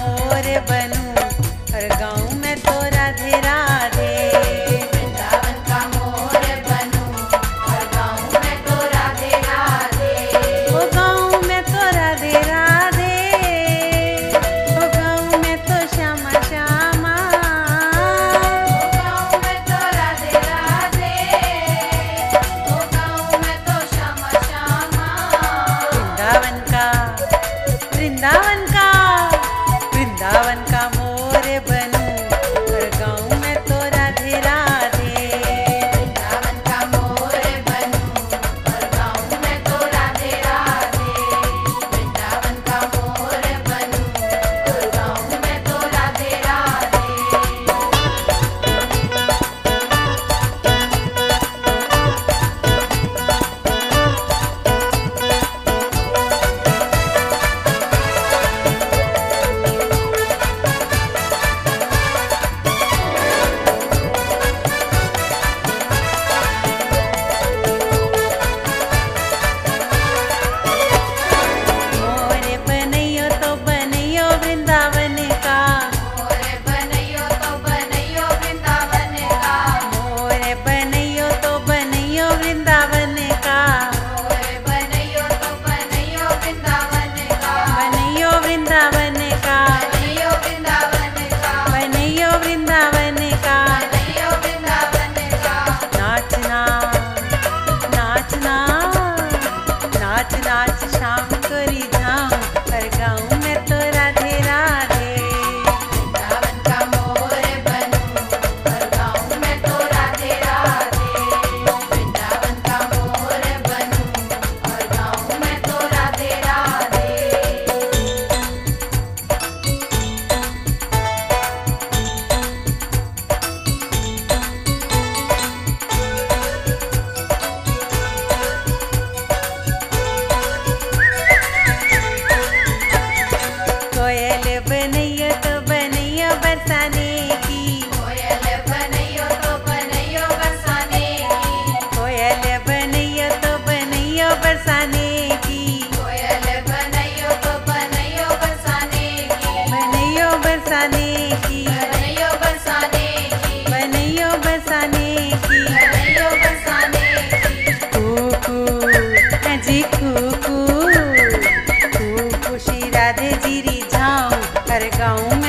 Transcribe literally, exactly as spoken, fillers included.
मोर बनूं, हर गाँव में तो राधे राधे। वृंदावन का मोर बनूं, हर गाँव में तो राधे राधे। ओ गाँव में तो राधे राधे, ओ गाँव में तो श्यामा श्यामा। ओ गाँव में तो राधे राधे, ओ गाँव में तो श्यामा श्यामा। वृंदावन का वृंदावन का वृंदावन का मोर बनूं, हर गाँव में तो राधे राधे। वृंदावन का मोर बनूं, हर गाँव में तो राधे राधे। वृंदावन का मोर बनूं, हर गाँव में तो राधे राधे। मोर बनैयो तो बनैयो वृंदावन का, मोर बनैयो तो बनैयो वृंदावन का। मोर बनैयो तो बनैयो वृंदावन का, मोर बनैयो तो बनैयो वृंदावन का। बनैयो वृंदावन का, बनैयो वृंदावन का। बनैयो वृंदावन का। बनैयो वृंदावन का। नाचना नाचना नाच नाच शाम करी जाऊं, हर गाँव में तो राधे राधे। वृंदावन का मोर बनूं, हर गाँव में तो राधे राधे। वृंदावन का मोर बनूं, हर गाँव में तो राधे राधे। कोयल बनैयो तो बनैयो बरसाने की, कोयल बनैयो तो बनैयो बरसाने की। कोयल बनैयो तो बनैयो बरसाने की, कोयल बनैयो तो बनैयो बरसाने की। बनैयो बरसाने की, बनैयो बरसाने की। बनैयो बरसाने की। बनैयो बरसाने की। कूकू जी कूकू, कूकू श्री राधे जी री जाऊं, हर गाँव